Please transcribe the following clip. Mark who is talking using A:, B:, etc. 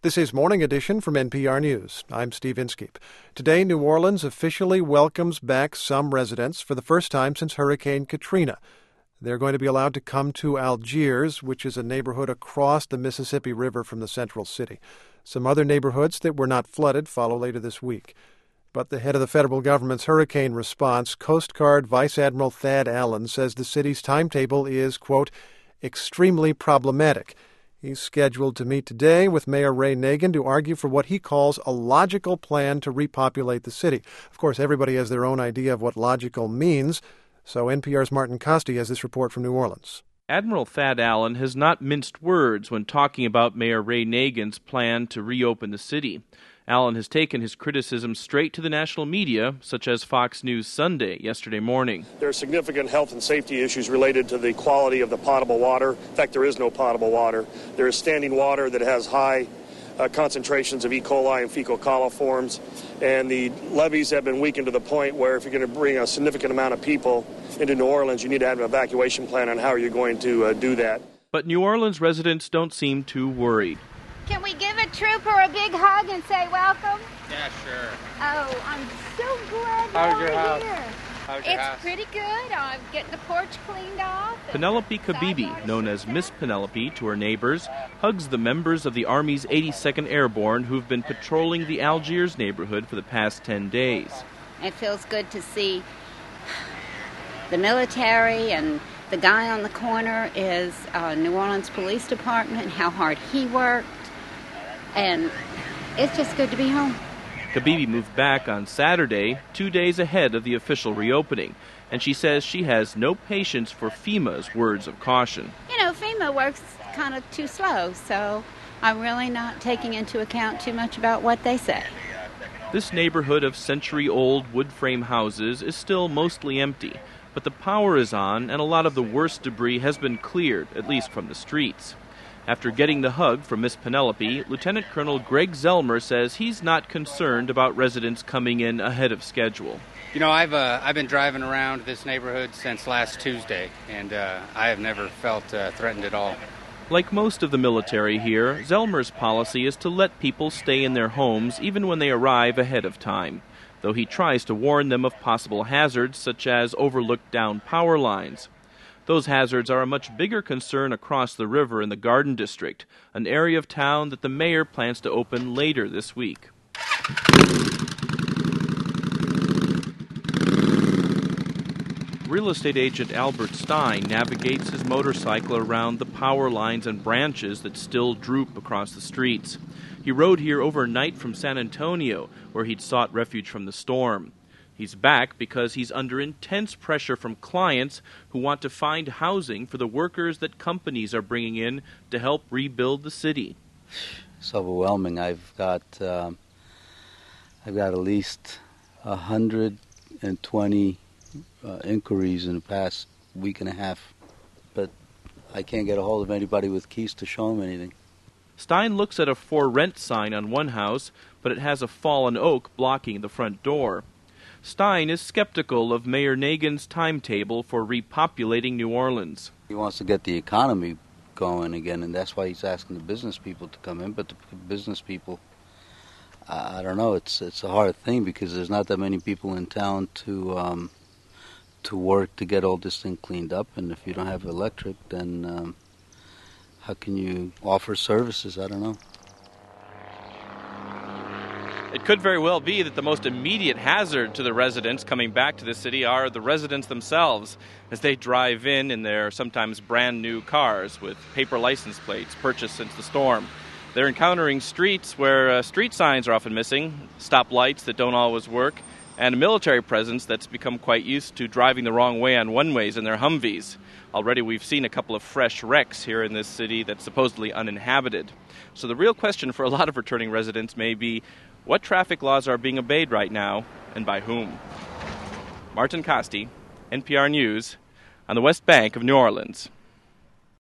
A: This is Morning Edition from NPR News. I'm Steve Inskeep. Today, New Orleans officially welcomes back some residents for the first time since Hurricane Katrina. They're going to be allowed to come to Algiers, which is a neighborhood across the Mississippi River from the central city. Some other neighborhoods that were not flooded follow later this week. But the head of the federal government's hurricane response, Coast Guard Vice Admiral Thad Allen, says the city's timetable is, quote, extremely problematic. He's scheduled to meet today with Mayor Ray Nagin to argue for what he calls a logical plan to repopulate the city. Of course, everybody has their own idea of what logical means, so NPR's Martin Costi has this report from New Orleans.
B: Admiral Thad Allen has not minced words when talking about Mayor Ray Nagin's plan to reopen the city. Allen has taken his criticism straight to the national media, such as Fox News Sunday yesterday morning.
C: There are significant health and safety issues related to the quality of the potable water. In fact, there is no potable water. There is standing water that has high concentrations of E. coli and fecal coliforms, and the levees have been weakened to the point where if you're going to bring a significant amount of people into New Orleans, you need to have an evacuation plan on how you're going to do that.
B: But New Orleans residents don't seem too worried.
D: Can we give a trooper a big hug and say welcome?
E: Yeah, sure.
D: Oh, I'm so glad
E: How's your
D: you're
E: house?
D: here.
E: How's your house?
D: It's pretty good. I'm getting the porch cleaned off.
B: Penelope Kabibi, known as Miss Penelope to her neighbors, hugs the members of the Army's 82nd Airborne who've been patrolling the Algiers neighborhood for the past 10 days.
F: It feels good to see the military, and the guy on the corner is New Orleans Police Department, how hard he worked. And it's just good to be home.
B: Kabibi moved back on Saturday, 2 days ahead of the official reopening, and she says she has no patience for FEMA's words of caution.
F: You know, FEMA works kind of too slow, so I'm really not taking into account too much about what they say.
B: This neighborhood of century-old wood frame houses is still mostly empty, but the power is on and a lot of the worst debris has been cleared, at least from the streets. After getting the hug from Miss Penelope, Lieutenant Colonel Greg Zelmer says he's not concerned about residents coming in ahead of schedule.
E: You know, I've been driving around this neighborhood since last Tuesday, and I have never felt threatened at all.
B: Like most of the military here, Zelmer's policy is to let people stay in their homes even when they arrive ahead of time, though he tries to warn them of possible hazards such as overlooked down power lines. Those hazards are a much bigger concern across the river in the Garden District, an area of town that the mayor plans to open later this week. Real estate agent Albert Stein navigates his motorcycle around the power lines and branches that still droop across the streets. He rode here overnight from San Antonio, where he'd sought refuge from the storm. He's back because he's under intense pressure from clients who want to find housing for the workers that companies are bringing in to help rebuild the city.
G: It's overwhelming. I've got at least 120 inquiries in the past week and a half, but I can't get a hold of anybody with keys to show them anything.
B: Stein looks at a for rent sign on one house, but it has a fallen oak blocking the front door. Stein is skeptical of Mayor Nagin's timetable for repopulating New Orleans.
G: He wants to get the economy going again, and that's why he's asking the business people to come in. But the business people, I don't know, it's a hard thing because there's not that many people in town to work to get all this thing cleaned up. And if you don't have electric, then how can you offer services? I don't know.
B: It could very well be that the most immediate hazard to the residents coming back to the city are the residents themselves as they drive in their sometimes brand new cars with paper license plates purchased since the storm. They're encountering streets where street signs are often missing, stoplights that don't always work, and a military presence that's become quite used to driving the wrong way on one-ways in their Humvees. Already we've seen a couple of fresh wrecks here in this city that's supposedly uninhabited. So the real question for a lot of returning residents may be, what traffic laws are being obeyed right now, and by whom? Martin Costi, NPR News, on the West Bank of New Orleans.